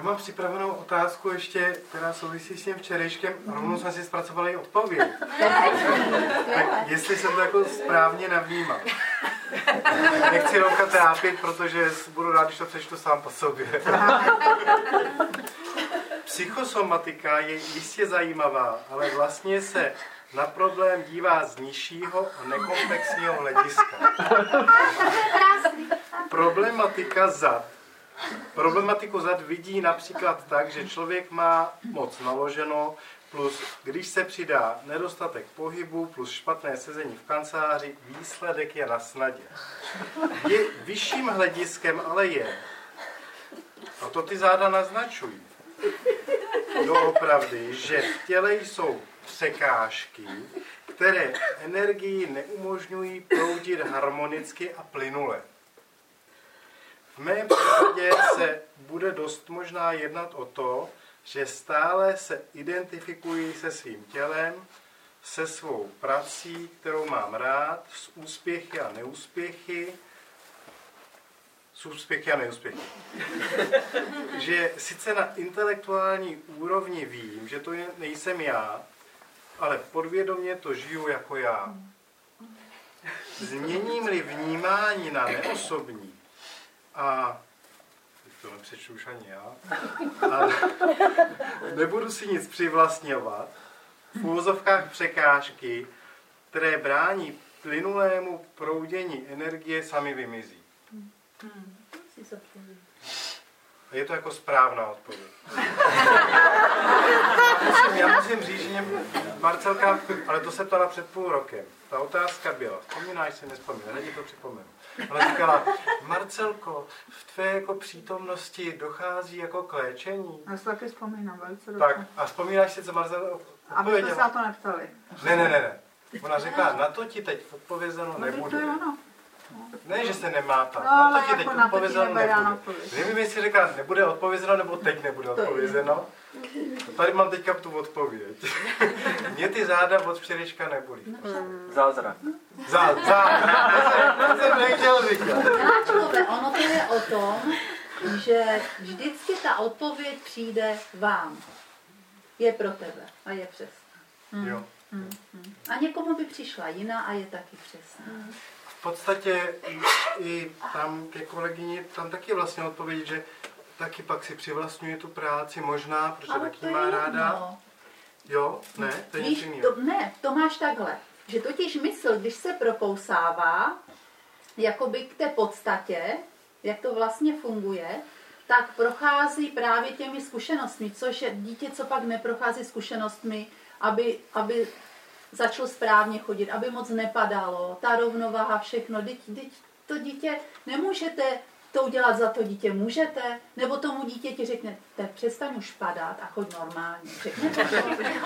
Já mám připravenou otázku ještě, která souvisí s tím včerejškem. Rovnou jsme si zpracovali odpověď. Tak jestli jsem to jako správně navnímal. Nechci Romka trápit, protože budu rád, když to přečtu sám po sobě. Psychosomatika je jistě zajímavá, ale vlastně se na problém dívá z nižšího a nekomplexního hlediska. Problematiku zad vidí například tak, že člověk má moc naloženo, plus když se přidá nedostatek pohybu, plus špatné sezení v kanceláři, výsledek je na snadě. Je vyšším hlediskem ale je, a to ty záda naznačují, doopravdy, že v těle jsou překážky, které energii neumožňují proudit harmonicky a plynule. V mém případě se bude dost možná jednat o to, že stále se identifikuji se svým tělem, se svou prací, kterou mám rád, s úspěchy a neúspěchy. Že sice na intelektuální úrovni vím, že to nejsem já, ale podvědomě to žiju jako já. Změním-li vnímání na neosobní, a to nepřečtu už ani já, a nebudu si nic přivlastňovat, v úvozovkách překážky, které brání plynulému proudění energie, sami vymizí. A je to jako správná odpověď. Já musím říct, že mě Marcelka, ale to se ptala před půl rokem. Ta otázka byla, vzpomínáš si, nevzpomínáš, hned to připomenu. Ona říkala, Marcelko, v tvé jako přítomnosti dochází jako k léčení. Já si taky vzpomínám, velice dobře. Tak, a vzpomínáš si, co Marcelka odpověděla? A my jsme se na to neptali. Ne. Ona řekla, na to ti teď odpovězeno nebude. Ne, že se nemá tak. No, na to ti teď jako odpovězeno nebude. Nevím, jestli říká, nebude odpovězeno, nebo teď nebude odpovězeno. Tady mám teďka tu odpověď. Mě ty záda od včerejška nebolí. Zázrak. Zázrak. To jsem nechtěl říkat. Ono to je o tom, že vždycky ta odpověď přijde vám. Je pro tebe a je přesná. Jo. A někomu by přišla jiná a je taky přesná. V podstatě i tam ke kolegyni, tam taky vlastně odpovědět, že taky pak si přivlastňuje tu práci, možná, protože ale taky má ráda. Jo? Ne? To je něco jiného. Ne, to máš takhle. Že totiž mysl, když se prokousává, jakoby k té podstatě, jak to vlastně funguje, tak prochází právě těmi zkušenostmi, což je dítě, co pak neprochází zkušenostmi, aby začalo správně chodit, aby moc nepadalo, ta rovnováha, všechno. To dítě nemůžete to udělat za to dítě, můžete, nebo tomu dítěti řeknete, přestaň už padat a choď normálně. Řeknete to.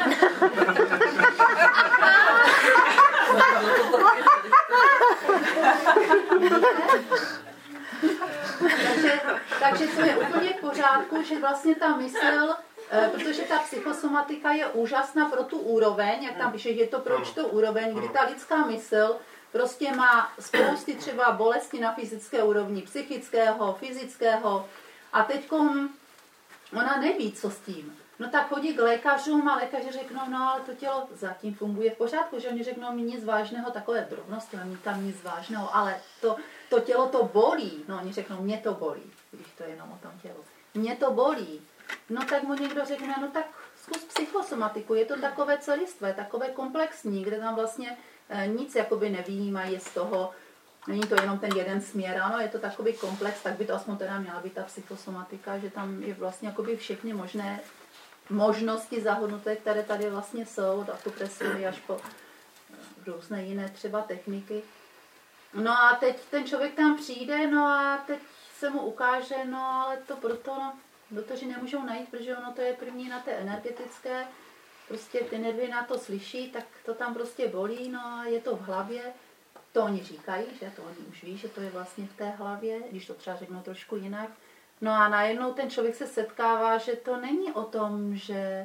takže to je úplně v pořádku, že vlastně ta mysl, protože ta psychosomatika je úžasná pro tu úroveň, jak tam píše, je to pro určitou úroveň, kdy ta lidská mysl prostě má spousty třeba bolesti na fyzické úrovni, psychického, fyzického a teďkom ona neví, co s tím. No tak chodí k lékařům a lékaři řeknou, no ale to tělo zatím funguje v pořádku, že oni řeknou mi nic vážného, takové drobnosti, ale tam nic vážného, ale to tělo to bolí. No oni řeknou, mě to bolí, když to je jenom o tom tělu. Mě to bolí. No tak mu někdo řekne, no tak zkus psychosomatiku, je to takové celistvé, takové komplexní, kde tam vlastně nic jakoby nevyjímají z toho, není to jenom ten jeden směr, ano, je to takový komplex, tak by to aspoň teda měla být ta psychosomatika, že tam je vlastně jakoby všechny možné možnosti zahodnuté, které tady vlastně jsou, od akupresury až po různé jiné třeba techniky. No a teď ten člověk tam přijde, no a teď se mu ukáže, no ale to proto, no, doktoři nemůžou najít, protože ono to je první na té energetické, prostě ty nervy na to slyší, tak to tam prostě bolí, no a je to v hlavě. To oni říkají, že to oni už ví, že to je vlastně v té hlavě, když to třeba řeknou trošku jinak. No a najednou ten člověk se setkává, že to není o tom,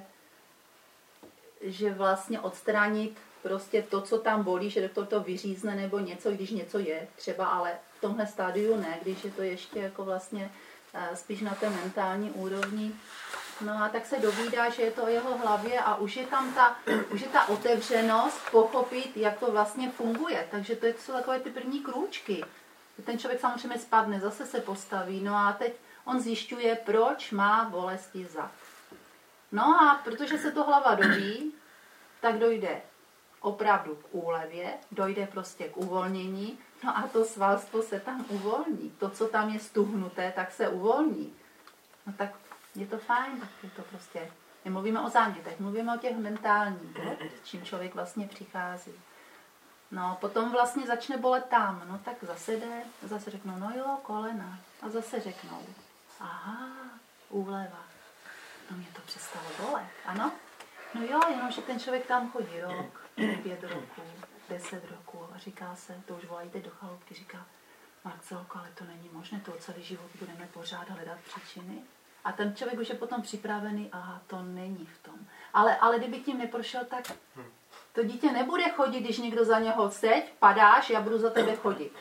že vlastně odstranit prostě to, co tam bolí, že doktor to vyřízne nebo něco, když něco je třeba, ale v tomhle stádiu ne, když je to ještě jako vlastně spíš na té mentální úrovni. No a tak se dovídá, že je to o jeho hlavě a už je tam ta otevřenost pochopit, jak to vlastně funguje. Takže to jsou takové ty první krůčky. Ten člověk samozřejmě spadne, zase se postaví. No a teď on zjišťuje, proč má bolesti zad. No a protože se to hlava doví, tak dojde opravdu k úlevě, dojde prostě k uvolnění, no a to svalstvo se tam uvolní. To, co tam je stuhnuté, tak se uvolní. No tak je to fajn, tak je to prostě, nemluvíme o zánětech, mluvíme o těch mentálních, s čím člověk vlastně přichází. No, potom vlastně začne bolet tam, no tak zase jde, zase řeknou, no jo, kolena, a zase řeknou, aha, úleva, no mě to přestalo bolet, ano? No jo, jenomže ten člověk tam chodí rok, 5 roků, 10 roků a říká se, to už volají teď do chaloupky, říká, Marcelko, ale to není možné, to celý život budeme pořád hledat příčiny. A ten člověk už je potom připravený, aha, to není v tom. Ale kdyby tím neprošel, tak to dítě nebude chodit, když někdo za něho seď, padáš, já budu za tebe chodit.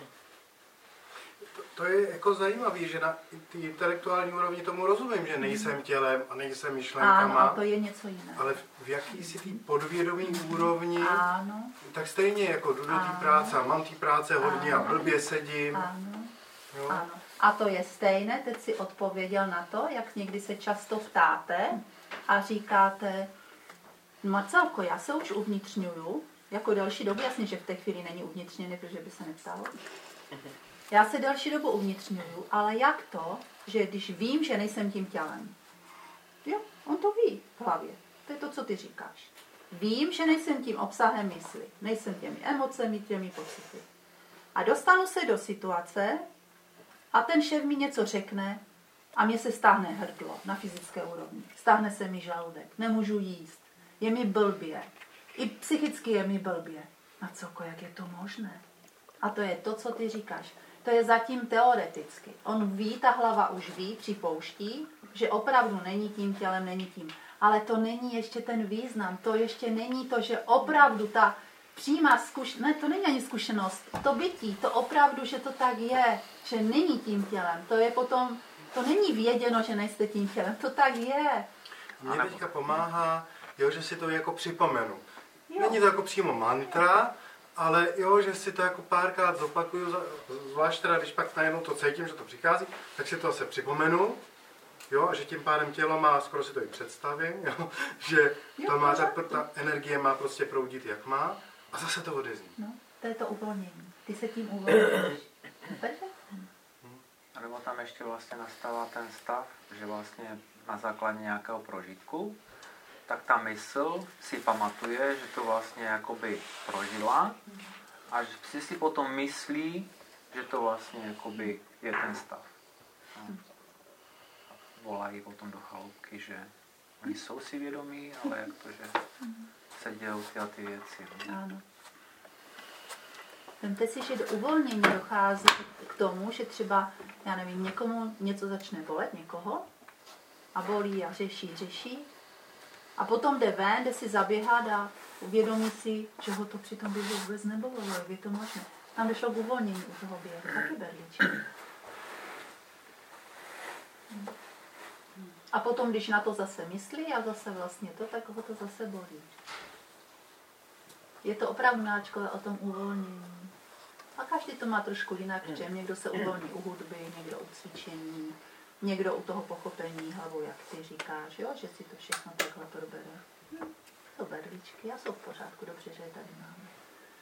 To je jako zajímavé, že na té intelektuální úrovni tomu rozumím, že nejsem tělem a nejsem myšlenkama. Ano, to je něco jiného. Ale v jakýsi té podvědomí úrovni, ano. tak stejně jako jdu do té práce a mám té práce hodně a blbě sedím. Ano. Jo? Ano. A to je stejné, teď si odpověděl na to, jak někdy se často ptáte a říkáte, Marcelko, já se už uvnitřňuju, jako delší dobu, jasně, že v té chvíli není uvnitřněný, protože by se neptalo. Já se delší dobu uvnitřňuju, ale jak to, že když vím, že nejsem tím tělem? Jo, on to ví v hlavě. To je to, co ty říkáš. Vím, že nejsem tím obsahem mysli, nejsem těmi emocemi, těmi pocity. A dostanu se do situace a ten šéf mi něco řekne a mně se stáhne hrdlo na fyzické úrovni. Stáhne se mi žaludek, nemůžu jíst, je mi blbě. I psychicky je mi blbě. Marcelko, jak je to možné? A to je to, co ty říkáš. To je zatím teoreticky. On ví, ta hlava už ví, připouští, že opravdu není tím tělem, není tím. Ale to není ještě ten význam. To ještě není to, že opravdu ta přímá zkušenost, ne, to není ani zkušenost, to bytí, to opravdu, že to tak je, že není tím tělem. To je potom, to není věděno, že nejste tím tělem. To tak je. Mně teďka pomáhá, jo, že si to jako připomenu. Jo. Není to jako přímo mantra, ale jo, že si to jako párkrát zopakuju, zvlášť teda, když pak najednou to cítím, že to přichází, tak si to zase připomenu, jo, a že tím pádem tělo má, skoro si to i představím, jo, že ta energie má prostě proudit, jak má, a zase to odezní. No, to je to uvolnění. Ty se tím uvolníš. A nebo tam ještě vlastně nastává ten stav, že vlastně na základě nějakého prožitku, tak ta mysl si pamatuje, že to vlastně jakoby prožila a že si potom myslí, že to vlastně jakoby je ten stav. No. Volají potom do chaloupky, že oni jsou si vědomí, ale jak to, že se dějou ty věci. No. Ano. Vemte si, že do uvolnění dochází k tomu, že třeba, já nevím, někomu něco začne bolet, někoho, a bolí a řeší. A potom jde ven, jde si zaběhat a uvědomí si, že ho to přitom by vůbec nebolelo, jak je to možné. Tam došlo k uvolnění u toho běhu, taky berličky. A potom, když na to zase myslí a zase vlastně to, tak ho to zase bolí. Je to opravdu náčkové o tom uvolnění. A každý to má trošku jinak, že někdo se uvolní u hudby, někdo u cvičení, někdo u toho pochopení hlavou, jak ty říkáš, jo? Že si to všechno takhle probere. To berličky, a jsou v pořádku, dobře, že je tady máme.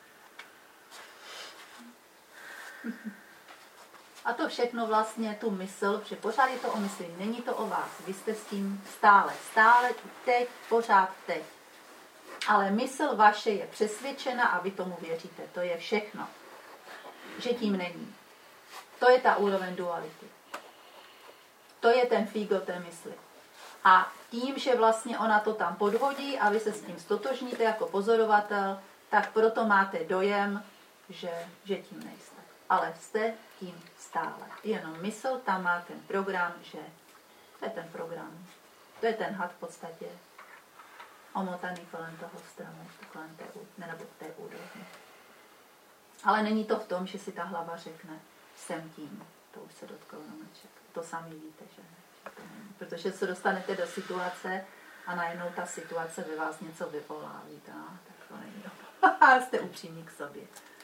A to všechno vlastně tu mysl, že pořád je to o mysli, není to o vás. Vy jste s tím stále, teď, pořád teď. Ale mysl vaše je přesvědčena a vy tomu věříte. To je všechno. Že tím není. To je ta úroveň duality. To je ten fígl té mysli. A tím, že vlastně ona to tam podhodí a vy se s tím stotožníte jako pozorovatel, tak proto máte dojem, že tím nejste. Ale jste tím stále. Jenom mysl, tam má ten program, že to je ten program. To je ten had v podstatě omotaný kolem toho stromu, kolem té úrovně. Ale není to v tom, že si ta hlava řekne, jsem tím. to už se dotkl Romeček. To sami víte, že to není. Protože se dostanete do situace a najednou ta situace ve vás něco vyvolá. Víte, tak to není dobré. Jste upřímní k sobě.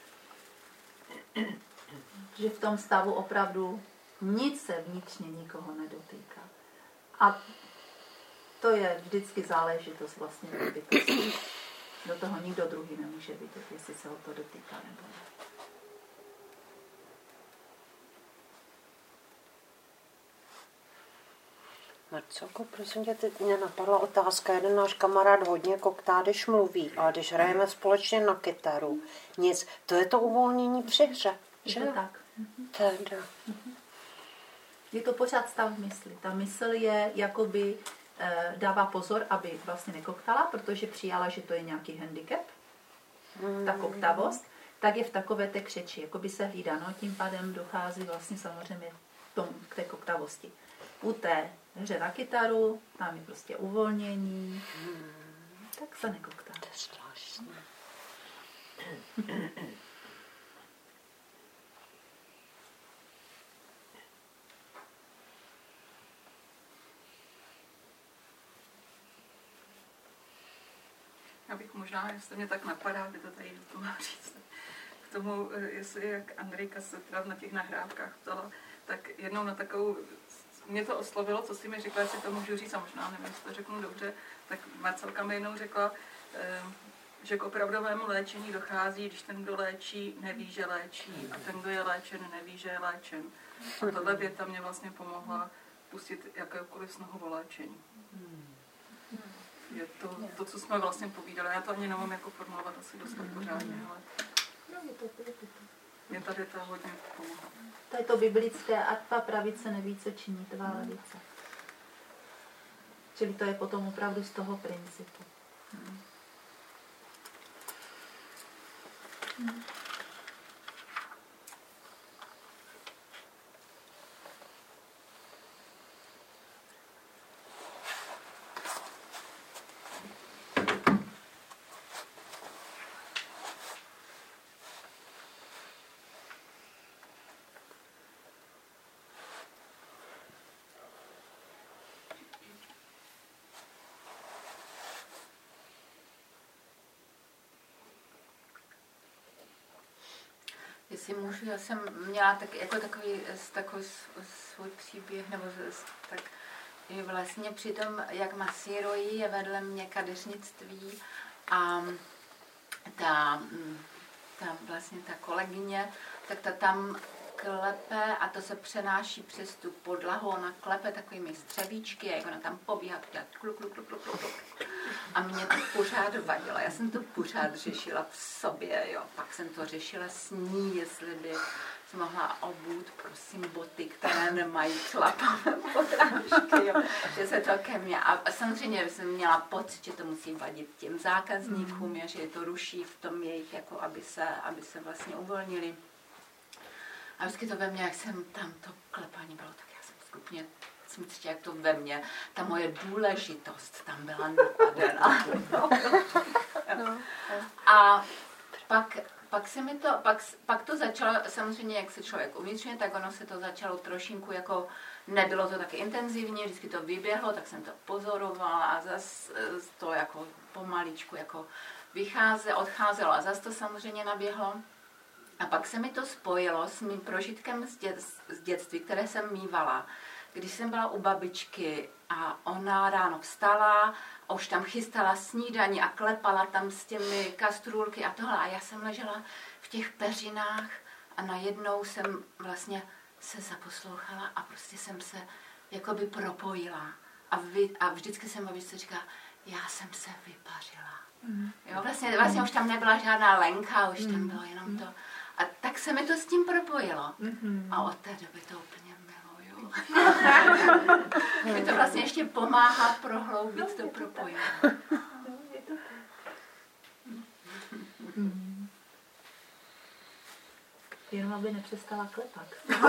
Že v tom stavu opravdu nic se vnitřně nikoho nedotýká. A to je vždycky záležitost vlastně bytosti. Do toho nikdo druhý nemůže vidět, jestli se ho to dotýká nebo ne. Marcelko, prosím tě, teď mě napadla otázka. Jeden náš kamarád hodně koktá, když mluví, ale když hrajeme společně na kytaru, nic. To je to uvolnění při hře, že? Je to tak. Teda. Je to pořád stav mysli. Ta mysl je jakoby dává pozor, aby vlastně nekoktala, protože přijala, že to je nějaký handicap, ta koktavost, tak je v takové té křeči, jakoby se hlídá, no, tím pádem dochází vlastně samozřejmě k té koktavosti. U té hře na kytaru, tam je prostě uvolnění, tak se nekoktá. To je zvláštní. Já bych možná, jestli mě tak napadá, by to tady do toho říct. K tomu, jestli jak Andrejka se teda na těch nahrávkách ptala, tak jednou na takovou, mě to oslovilo, co jsi mi řekla, jestli to můžu říct, a možná nevím, jestli to řeknu dobře, tak Marcelka mi jednou řekla, že k opravdovému léčení dochází, když ten, kdo léčí, neví, že léčí, a ten, kdo je léčen, neví, že je léčen. A tohle věta mě vlastně pomohla pustit jakékoliv snahu o léčení. Je to, co jsme vlastně povídali. Já to ani nemám jako formulovat asi dost pořádně, ale mě ta věta hodně pomohla. To je to biblické, ať tvá pravice neví, co činí tvá levice. Čili to je potom opravdu z toho principu. Jestli můžu, já jsem měla takový svůj příběh, nebo tak vlastně při tom, jak masíruji, je vedle mě kadeřnictví a ta kolegyně, tak ta tam klepe a to se přenáší přes tu podlahu, ona klepe takovými střevíčky a jak ona tam pobíhá, kluk. A mě to pořád vadilo. Já jsem to pořád řešila v sobě, jo. Pak jsem to řešila s ní, jestli by jsem mohla obout, prosím, boty, které nemají klapavé podrážky, jo. Že se to ke mně. A samozřejmě jsem měla pocit, že to musí vadit těm zákazníkům, že je to ruší v tom jejich, jako aby se vlastně uvolnili. A vždycky to ve mně, jak jsem tam to klepání bylo, tak já jsem skupně cítila, jak to ve mně, ta moje důležitost tam byla napadena. A pak to začalo, samozřejmě jak se člověk uvnitřňuje, tak ono se to začalo trošinku jako, nebylo to tak intenzivně, vždycky to vyběhlo, tak jsem to pozorovala a zase to jako pomaličku jako odcházelo a zase to samozřejmě naběhlo. A pak se mi to spojilo s mým prožitkem z dětství, které jsem mívala. Když jsem byla u babičky a ona ráno vstala a už tam chystala snídaní a klepala tam s těmi kastrůlky a tohle. A já jsem ležela v těch peřinách a najednou jsem vlastně se zaposlouchala a prostě jsem se jakoby propojila. A vždycky jsem babičce říkala, já jsem se vypařila. Jo, vlastně už tam nebyla žádná lenka, už tam bylo jenom to. A tak se mi to s tím propojilo. A od té doby to úplně miluju. Mi to vlastně ještě pomáhá prohloubit to propojení. Jenom aby nepřestala klepat.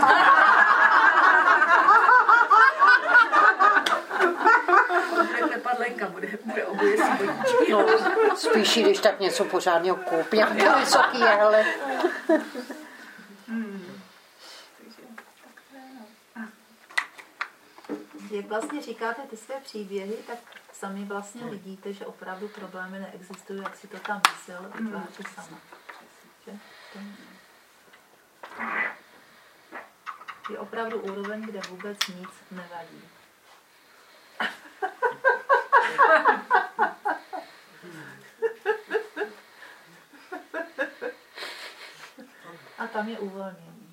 Klepat Lenka, bude oboje si bojíčky. No, spíš když tak něco pořádného koupí, jak to vysoký je, hele. jak vlastně říkáte ty své příběhy, tak sami vlastně vidíte, že opravdu problémy neexistují, jak si to tam mysl vytváří sama. Že? Je opravdu úroveň, kde vůbec nic nevadí. A tam je uvolnění.